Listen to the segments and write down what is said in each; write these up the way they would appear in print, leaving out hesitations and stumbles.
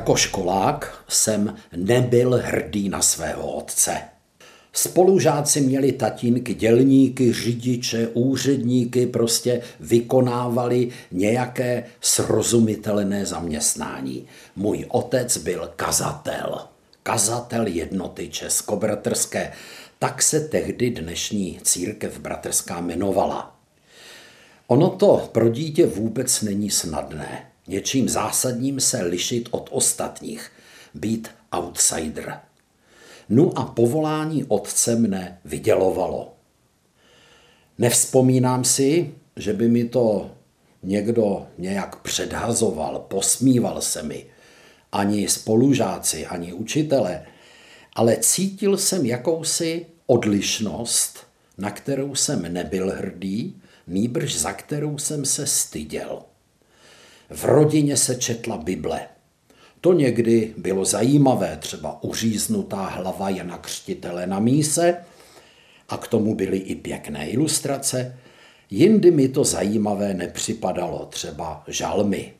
Jako školák jsem nebyl hrdý na svého otce. Spolužáci měli tatínky dělníky, řidiče, úředníky, prostě vykonávali nějaké srozumitelné zaměstnání. Můj otec byl kazatel jednoty českobratrské, tak se tehdy dnešní církev bratrská jmenovala. Ono to pro dítě vůbec není snadné. Něčím zásadním se lišit od ostatních, být outsider. No a povolání otce mne vydělovalo. Nevzpomínám si, že by mi to někdo nějak předhazoval, posmíval se mi. Ani spolužáci, ani učitelé, ale cítil jsem jakousi odlišnost, na kterou jsem nebyl hrdý, nýbrž za kterou jsem se styděl. V rodině se četla Bible. To někdy bylo zajímavé, třeba uříznutá hlava Jana Křtitele na míse, a k tomu byly i pěkné ilustrace. Jindy mi to zajímavé nepřipadalo, třeba žalmy.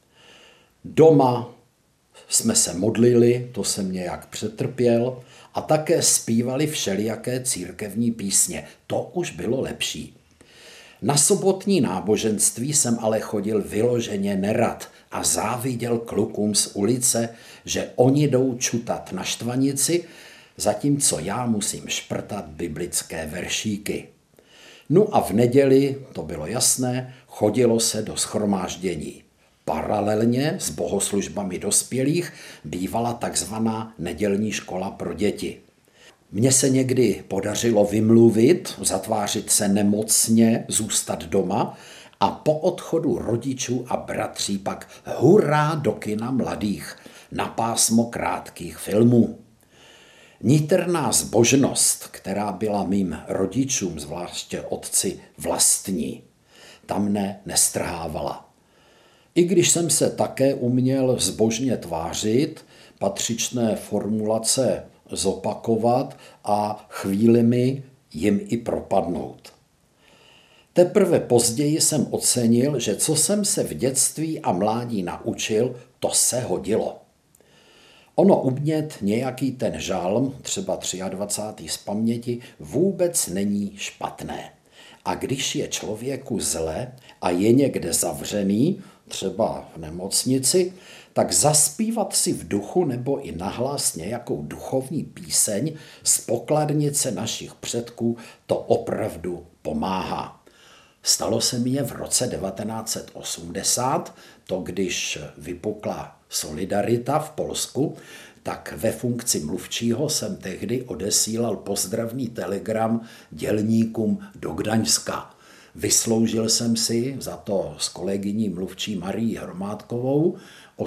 Doma jsme se modlili, to jsem nějak přetrpěl, a také zpívali všelijaké církevní písně. To už bylo lepší. Na sobotní náboženství jsem ale chodil vyloženě nerad a záviděl klukům z ulice, že oni jdou čutat na štvanici, zatímco já musím šprtat biblické veršíky. No a v neděli, to bylo jasné, chodilo se do shromáždění. Paralelně s bohoslužbami dospělých bývala takzvaná nedělní škola pro děti. Mně se někdy podařilo vymluvit, zatvářit se nemocně, zůstat doma a po odchodu rodičů a bratří pak hurá do kina mladých na pásmo krátkých filmů. Nitrná zbožnost, která byla mým rodičům, zvláště otci, vlastní, tam mne nestrhávala. I když jsem se také uměl zbožně tvářit, patřičné formulace zopakovat a chvílemi jim i propadnout. Teprve později jsem ocenil, že co jsem se v dětství a mládí naučil, to se hodilo. Ono umět nějaký ten žalm, třeba 23. z paměti, vůbec není špatné. A když je člověku zle a je někde zavřený, třeba v nemocnici, tak zaspívat si v duchu nebo i nahlas nějakou duchovní píseň z pokladnice našich předků, to opravdu pomáhá. Stalo se mi je v roce 1980, to když vypukla Solidarita v Polsku, tak ve funkci mluvčího jsem tehdy odesílal pozdravný telegram dělníkům do Gdaňska. Vysloužil jsem si za to s kolegyní mluvčí Marií Hromádkovou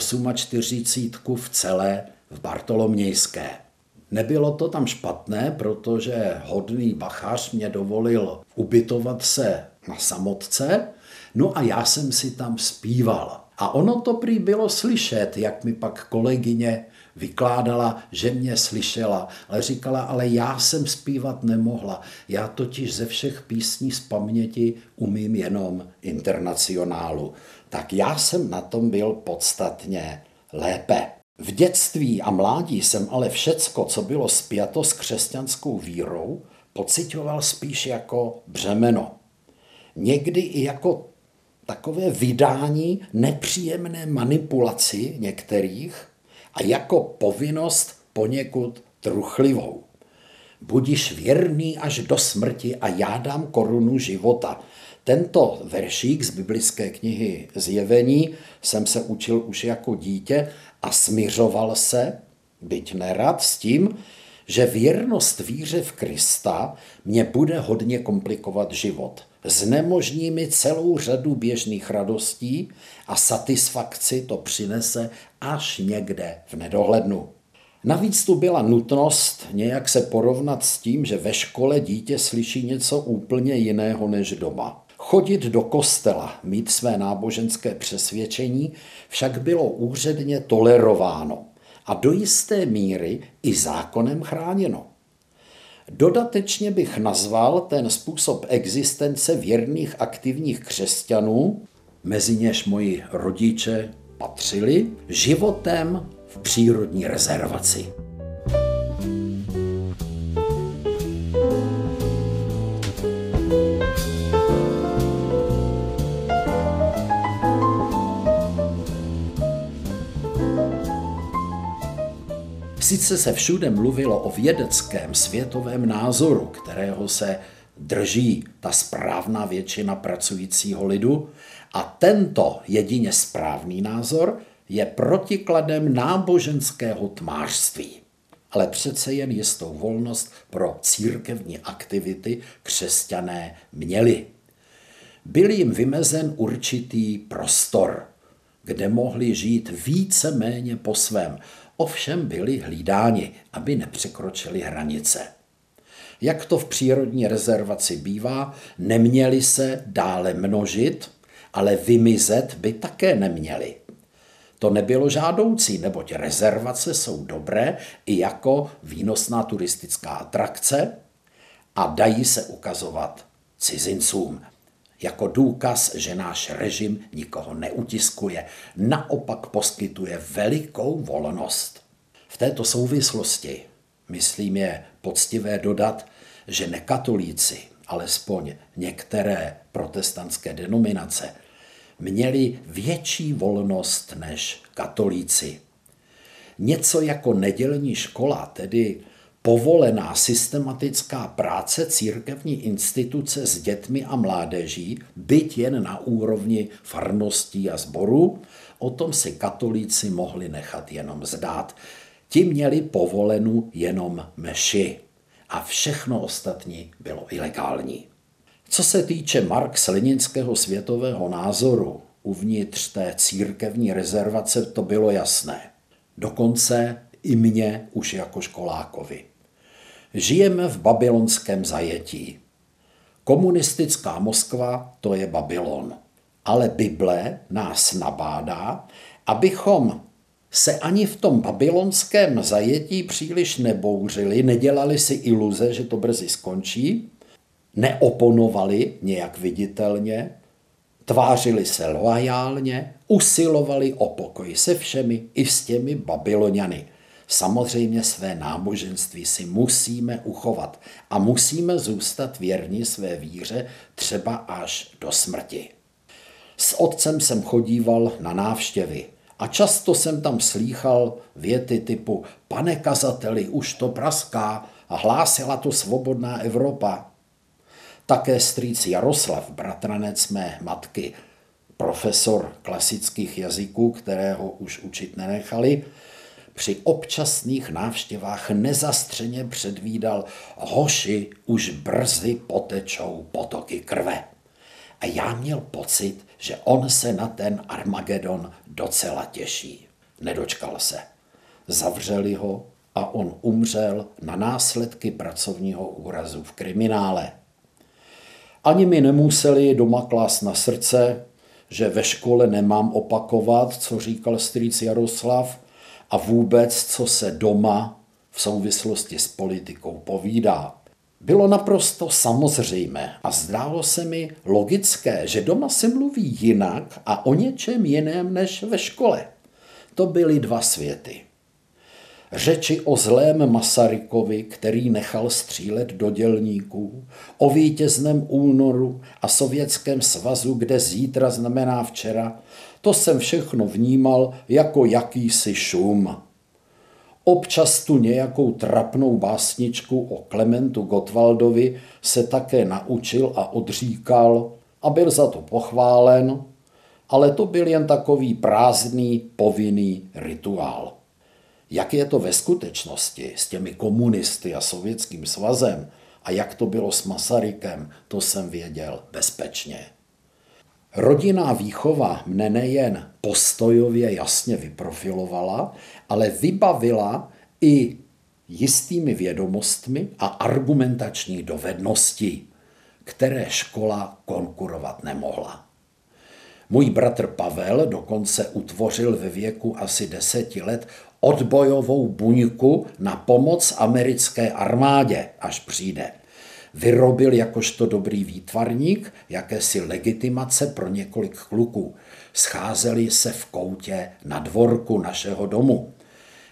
48 v celé v Bartolomějské. Nebylo to tam špatné, protože hodný bachař mě dovolil ubytovat se na Samotce, no a já jsem si tam zpíval. A ono to prý bylo slyšet, jak mi pak kolegyně vykládala, že mě slyšela, ale říkala, ale já jsem zpívat nemohla. Já totiž ze všech písní z paměti umím jenom Internacionálu. Tak já jsem na tom byl podstatně lépe. V dětství a mládí jsem ale všecko, co bylo spjato s křesťanskou vírou, pociťoval spíš jako břemeno. Někdy i jako takové vydání nepříjemné manipulaci některých a jako povinnost poněkud truchlivou. Budiš věrný až do smrti a já dám korunu života. Tento veršík z biblické knihy Zjevení jsem se učil už jako dítě a smiřoval se, byť nerad, s tím, že věrnost víře v Krista mě bude hodně komplikovat život. Znemožní mi celou řadu běžných radostí a satisfakci to přinese až někde v nedohlednu. Navíc tu byla nutnost nějak se porovnat s tím, že ve škole dítě slyší něco úplně jiného než doma. Chodit do kostela, mít své náboženské přesvědčení však bylo úředně tolerováno a do jisté míry i zákonem chráněno. Dodatečně bych nazval ten způsob existence věrných aktivních křesťanů, mezi něž moji rodiče patřili, životem v přírodní rezervaci. Sice se všude mluvilo o vědeckém světovém názoru, kterého se drží ta správná většina pracujícího lidu, a tento jedině správný názor je protikladem náboženského tmářství. Ale přece jen jistou volnost pro církevní aktivity křesťané měli. Byl jim vymezen určitý prostor, kde mohli žít víceméně po svém, ovšem byli hlídáni, aby nepřekročili hranice. Jak to v přírodní rezervaci bývá, neměli se dále množit, ale vymizet by také neměli. To nebylo žádoucí, neboť rezervace jsou dobré i jako výnosná turistická atrakce a dají se ukazovat cizincům. Jako důkaz, že náš režim nikoho neutiskuje, naopak poskytuje velikou volnost. V této souvislosti, myslím, je poctivé dodat, že nekatolíci, alespoň některé protestantské denominace, měli větší volnost než katolíci. Něco jako nedělní škola, tedy povolená systematická práce církevní instituce s dětmi a mládeží, byť jen na úrovni farností a sborů, o tom si katolíci mohli nechat jenom zdát. Ti měli povolenu jenom mši a všechno ostatní bylo ilegální. Co se týče marx-leninského světového názoru, uvnitř té církevní rezervace to bylo jasné. Dokonce i mně už jako školákovi. Žijeme v babylonském zajetí. Komunistická Moskva, to je Babylon. Ale Bible nás nabádá, abychom se ani v tom babylonském zajetí příliš nebouřili, nedělali si iluze, že to brzy skončí, neoponovali nějak viditelně, tvářili se loajálně, usilovali o pokoj se všemi i s těmi Babyloniany. Samozřejmě své náboženství si musíme uchovat a musíme zůstat věrni své víře třeba až do smrti. S otcem jsem chodíval na návštěvy a často jsem tam slýchal věty typu pane kazateli, už to praská a hlásila to svobodná Evropa. Také strýc Jaroslav, bratranec mé matky, profesor klasických jazyků, kterého už učit nenechali, při občasných návštěvách nezastřeně předvídal: hoši, už brzy potečou potoky krve. A já měl pocit, že on se na ten Armagedon docela těší. Nedočkal se. Zavřeli ho a on umřel na následky pracovního úrazu v kriminále. Ani mi nemuseli doma klást na srdce, že ve škole nemám opakovat, co říkal strýc Jaroslav, a vůbec, co se doma v souvislosti s politikou povídá. Bylo naprosto samozřejmé a zdálo se mi logické, že doma se mluví jinak a o něčem jiném než ve škole. To byly dva světy. Řeči o zlém Masarykovi, který nechal střílet do dělníků, o vítězném únoru a Sovětském svazu, kde zítra znamená včera, to jsem všechno vnímal jako jakýsi šum. Občas tu nějakou trapnou básničku o Klementu Gottwaldovi se také naučil a odříkal a byl za to pochválen, ale to byl jen takový prázdný, povinný rituál. Jak je to ve skutečnosti s těmi komunisty a Sovětským svazem a jak to bylo s Masarykem, to jsem věděl bezpečně. Rodinná výchova mne nejen postojově jasně vyprofilovala, ale vybavila i jistými vědomostmi a argumentační dovednosti, které škola konkurovat nemohla. Můj bratr Pavel dokonce utvořil ve věku asi 10 let odbojovou buňku na pomoc americké armádě, až přijde. Vyrobil jakožto dobrý výtvarník jakési legitimace pro několik kluků. Scházeli se v koutě na dvorku našeho domu.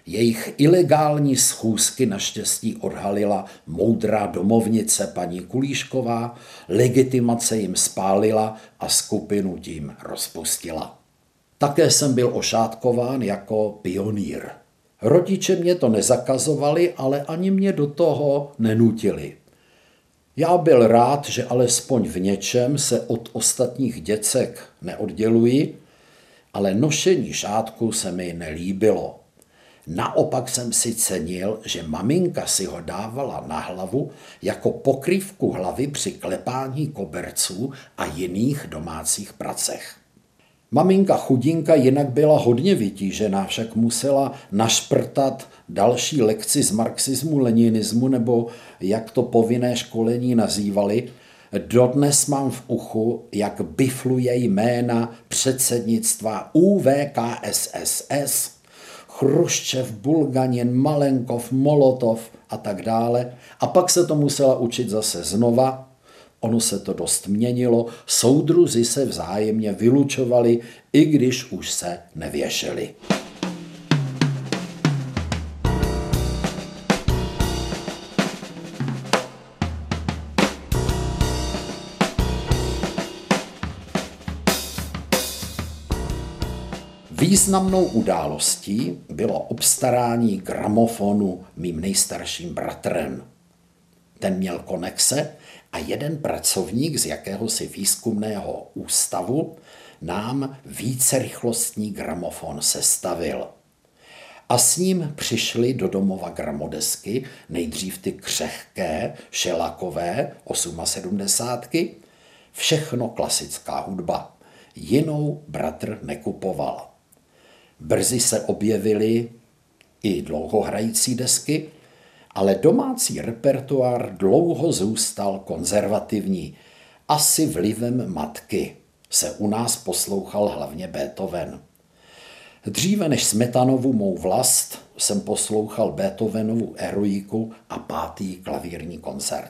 Jejich ilegální schůzky naštěstí odhalila moudrá domovnice paní Kulíšková, legitimace jim spálila a skupinu tím rozpustila. Také jsem byl ošátkován jako pionýr. Rodiče mě to nezakazovali, ale ani mě do toho nenutili. Já byl rád, že alespoň v něčem se od ostatních děcek neodděluji, ale nošení šátku se mi nelíbilo. Naopak jsem si cenil, že maminka si ho dávala na hlavu jako pokrývku hlavy při klepání koberců a jiných domácích pracech. Maminka chudinka jinak byla hodně vytížená, však musela našprtat další lekci z marxismu, leninismu, nebo jak to povinné školení nazývali. Dodnes mám v uchu, jak bifluje jména předsednictva UVKSSS, Chruščev, Bulganin, Malenkov, Molotov a tak dále. A pak se to musela učit zase znova. Ono se to dost měnilo, soudruzi se vzájemně vylučovali, i když už se nevěšeli. Významnou událostí bylo obstarání gramofonu mým nejstarším bratrem. Ten měl konexe a jeden pracovník z jakéhosi výzkumného ústavu nám vícerychlostní gramofon sestavil. A s ním přišly do domova gramodesky, nejdřív ty křehké, šelakové, 78, všechno klasická hudba. Jinou bratr nekupoval. Brzy se objevily i dlouhohrající desky, ale domácí repertoár dlouho zůstal konzervativní. Asi vlivem matky se u nás poslouchal hlavně Beethoven. Dříve než Smetanovu Mou vlast jsem poslouchal Beethovenovu Eroiku a 5. klavírní koncert.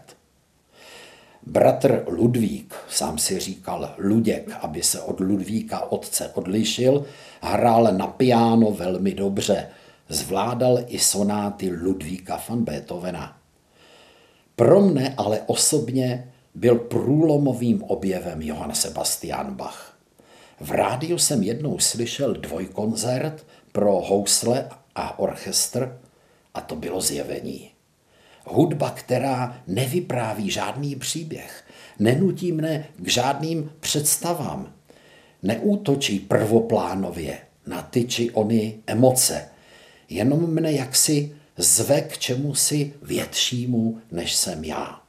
Bratr Ludvík, sám si říkal Luděk, aby se od Ludvíka otce odlišil, hrál na piano velmi dobře, zvládal i sonáty Ludvíka van Beethovena. Pro mne ale osobně byl průlomovým objevem Johann Sebastian Bach. V rádiu jsem jednou slyšel dvojkoncert pro housle a orchestr a to bylo Zjevení. Hudba, která nevypráví žádný příběh, nenutí mne k žádným představám, neútočí prvoplánově na ty či ony emoce, jenom mne jaksi zve k čemusi většímu, než jsem já.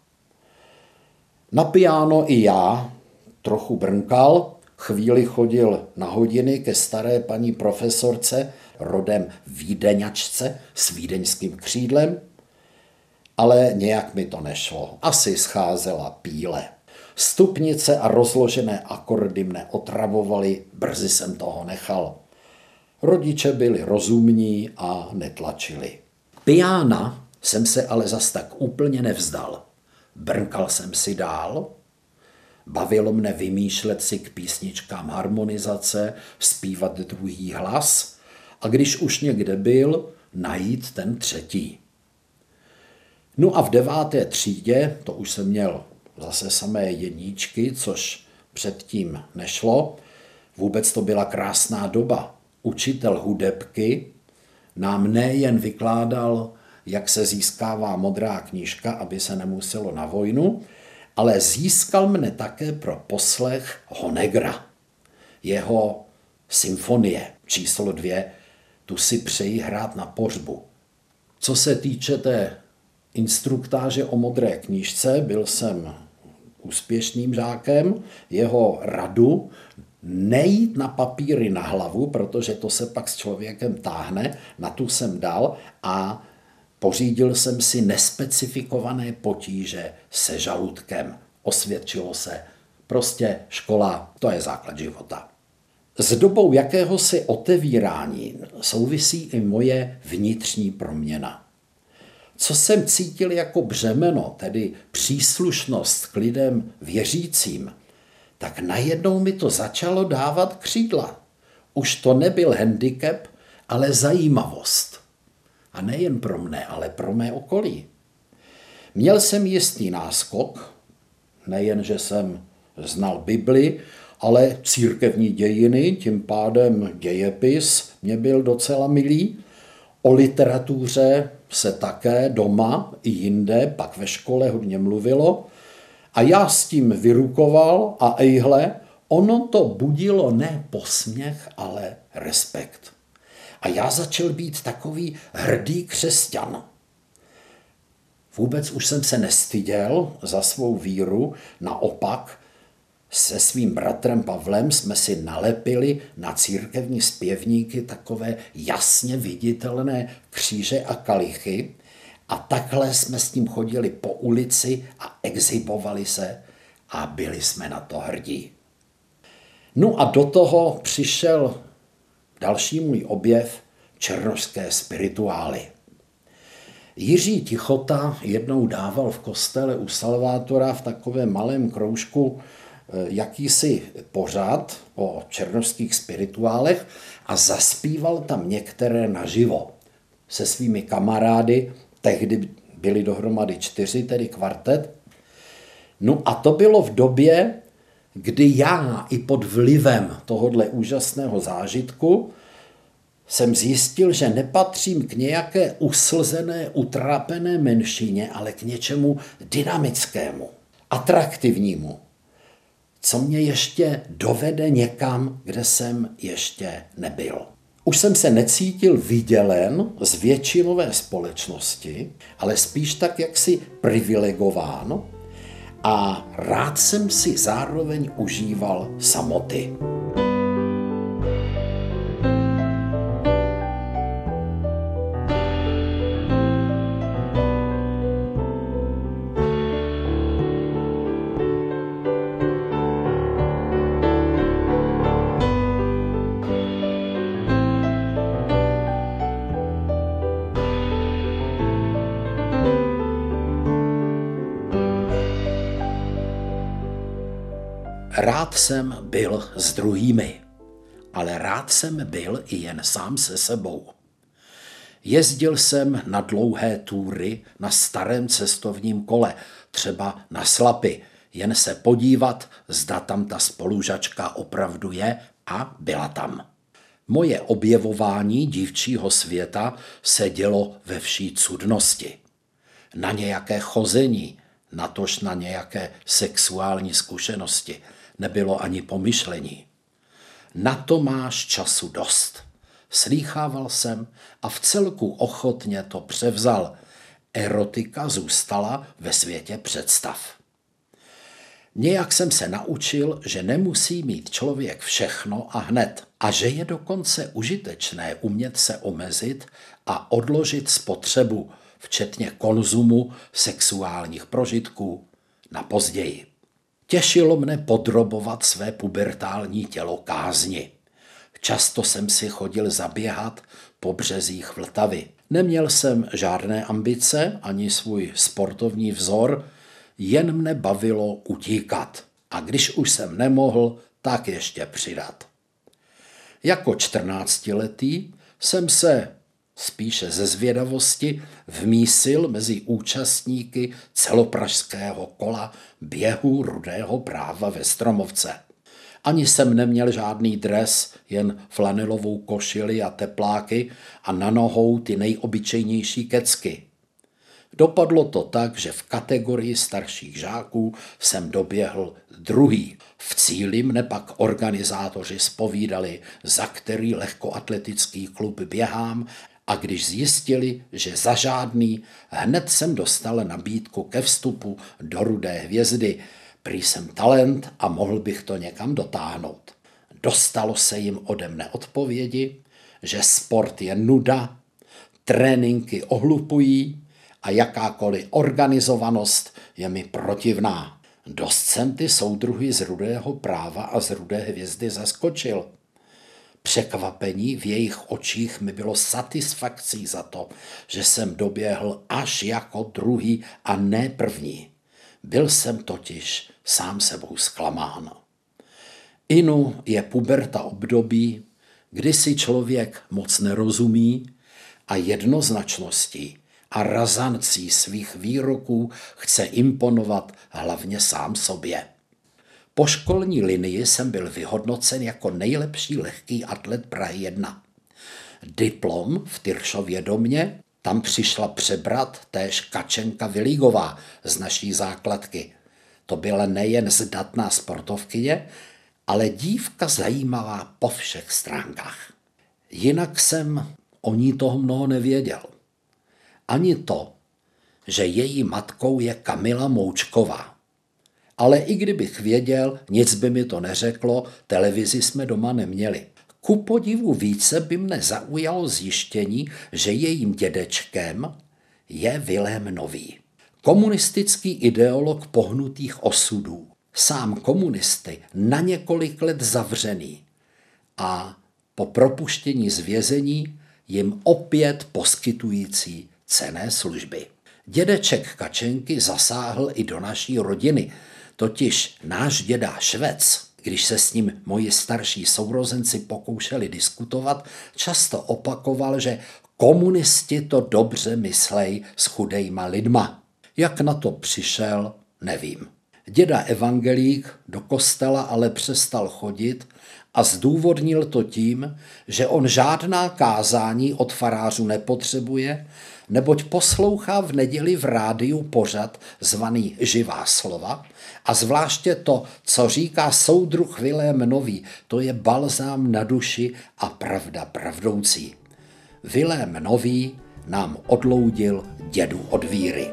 Na piano i já trochu brnkal, chvíli chodil na hodiny ke staré paní profesorce, rodem Vídeňačce s vídeňským křídlem, ale nějak mi to nešlo. Asi scházela píle. Stupnice a rozložené akordy mne otravovaly, brzy jsem toho nechal. Rodiče byli rozumní a netlačili. Piána jsem se ale zas tak úplně nevzdal. Brnkal jsem si dál. Bavilo mne vymýšlet si k písničkám harmonizace, zpívat druhý hlas a když už někde byl, najít ten třetí. No a v 9. třídě, to už jsem měl zase samé jedničky, což předtím nešlo, vůbec to byla krásná doba. Učitel hudebky nám nejen vykládal, jak se získává modrá knížka, aby se nemuselo na vojnu, ale získal mne také pro poslech Honegra. Jeho symfonie číslo 2, tu si přeji hrát na pohřbu. Co se týče té instruktáže o modré knížce, byl jsem úspěšným žákem, jeho radu nejít na papíry na hlavu, protože to se pak s člověkem táhne, na tu jsem dal a pořídil jsem si nespecifikované potíže se žaludkem. Osvědčilo se. Prostě škola, to je základ života. S dobou jakéhosi otevírání souvisí i moje vnitřní proměna. Co jsem cítil jako břemeno, tedy příslušnost k lidem věřícím, tak najednou mi to začalo dávat křídla. Už to nebyl handicap, ale zajímavost. A nejen pro mne, ale pro mé okolí. Měl jsem jistý náskok, nejen, že jsem znal Bibli, ale církevní dějiny, tím pádem dějepis mě byl docela milý. O literatuře se také doma i jinde, pak ve škole hodně mluvilo. A já s tím vyrukoval a ejhle, ono to budilo ne posměch, ale respekt. A já začal být takový hrdý křesťan. Vůbec už jsem se nestyděl za svou víru, naopak se svým bratrem Pavlem jsme si nalepili na církevní zpěvníky takové jasně viditelné kříže a kalichy a takhle jsme s tím chodili po ulici a exhibovali se a byli jsme na to hrdí. No a do toho přišel další můj objev, černošské spirituály. Jiří Tichota jednou dával v kostele u Salvátora v takovém malém kroužku jakýsi pořad o černošských spirituálech a zaspíval tam některé naživo se svými kamarády, tehdy byli dohromady 4, tedy kvartet. No a to bylo v době, kdy já i pod vlivem tohohle úžasného zážitku jsem zjistil, že nepatřím k nějaké uslzené, utrápené menšině, ale k něčemu dynamickému, atraktivnímu, co mě ještě dovede někam, kde jsem ještě nebyl. Už jsem se necítil vydělen z většinové společnosti, ale spíš tak jaksi privilegován a rád jsem si zároveň užíval samoty. Rád jsem byl s druhými, ale rád jsem byl i jen sám se sebou. Jezdil jsem na dlouhé túry na starém cestovním kole, třeba na Slapy, jen se podívat, zda tam ta spolužačka opravdu je a byla tam. Moje objevování dívčího světa se dělo ve vší cudnosti. Na nějaké chození, natož na nějaké sexuální zkušenosti nebylo ani pomyšlení. Na to máš času dost. Slýchával jsem a vcelku ochotně to převzal. Erotika zůstala ve světě představ. Nějak jsem se naučil, že nemusí mít člověk všechno a hned a že je dokonce užitečné umět se omezit a odložit spotřebu, včetně konzumu sexuálních prožitků, na později. Těšilo mne podrobovat své pubertální tělo kázni. Často jsem si chodil zaběhat po březích Vltavy. Neměl jsem žádné ambice ani svůj sportovní vzor, jen mne bavilo utíkat. A když už jsem nemohl, tak ještě přidat. Jako 14letý jsem se spíše ze zvědavosti vmísil mezi účastníky celopražského kola běhu Rudého práva ve Stromovce. Ani jsem neměl žádný dres, jen flanelovou košili a tepláky a na nohou ty nejobyčejnější kecky. Dopadlo to tak, že v kategorii starších žáků jsem doběhl druhý. V cíli mne pak organizátoři zpovídali, za který lehkoatletický klub běhám, a když zjistili, že za žádný, hned jsem dostal nabídku ke vstupu do Rudé hvězdy. Prý jsem talent a mohl bych to někam dotáhnout. Dostalo se jim ode mne odpovědi, že sport je nuda, tréninky ohlupují a jakákoliv organizovanost je mi protivná. Dost jsem ty soudruhy z Rudého práva a z Rudé hvězdy zaskočil. Překvapení v jejich očích mi bylo satisfakcí za to, že jsem doběhl až jako druhý a ne první. Byl jsem totiž sám sebou zklamán. Inu je puberta období, kdy si člověk moc nerozumí a jednoznačností a razancí svých výroků chce imponovat hlavně sám sobě. Po školní linii jsem byl vyhodnocen jako nejlepší lehký atlet Prahy 1. Diplom v Tyršově domě, tam přišla přebrat též Kačenka Vilígová z naší základky. To byla nejen zdatná sportovkyně, ale dívka zajímavá po všech stránkách. Jinak jsem o ní toho mnoho nevěděl. Ani to, že její matkou je Kamila Moučková. Ale i kdybych věděl, nic by mi to neřeklo, televizi jsme doma neměli. Ku podivu více by mne zaujalo zjištění, že jejím dědečkem je Vilém Nový. Komunistický ideolog pohnutých osudů, sám komunisty na několik let zavřený a po propuštění z vězení jim opět poskytující cenné služby. Dědeček Kačenky zasáhl i do naší rodiny, totiž náš děda Švec, když se s ním moji starší sourozenci pokoušeli diskutovat, často opakoval, že komunisti to dobře myslej s chudejma lidma. Jak na to přišel, nevím. Děda evangelík do kostela ale přestal chodit a zdůvodnil to tím, že on žádná kázání od farářů nepotřebuje, neboť poslouchá v neděli v rádiu pořad zvaný Živá slova a zvláště to, co říká soudruh Vilém Nový, to je balzám na duši a pravda pravdoucí. Vilém Nový nám odloudil dědu od víry.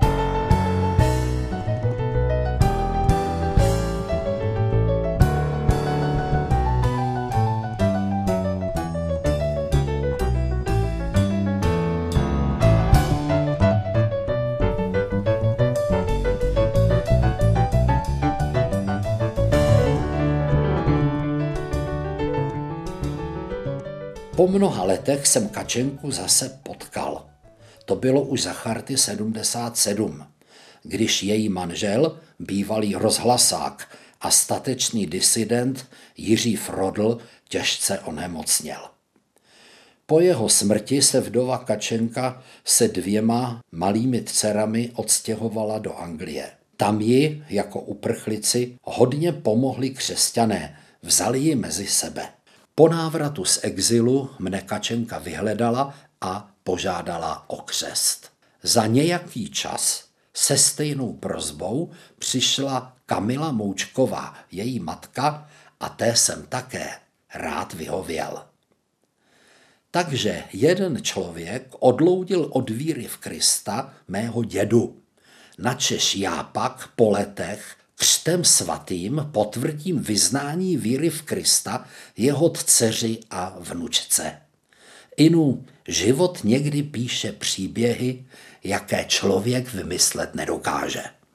Po mnoha letech jsem Kačenku zase potkal. To bylo už za Charty 77, když její manžel, bývalý rozhlasák a statečný disident Jiří Frodl těžce onemocněl. Po jeho smrti se vdova Kačenka se 2 malými dcerami odstěhovala do Anglie. Tam ji, jako uprchlici, hodně pomohli křesťané, vzali ji mezi sebe. Po návratu z exilu mne Kačenka vyhledala a požádala o křest. Za nějaký čas se stejnou prosbou přišla Kamila Moučková, její matka, a té jsem také rád vyhověl. Takže jeden člověk odloudil od víry v Krista mého dědu, načež já pak po letech křtem svatým potvrdím vyznání víry v Krista jeho dceři a vnučce. Inu, život někdy píše příběhy, jaké člověk vymyslet nedokáže.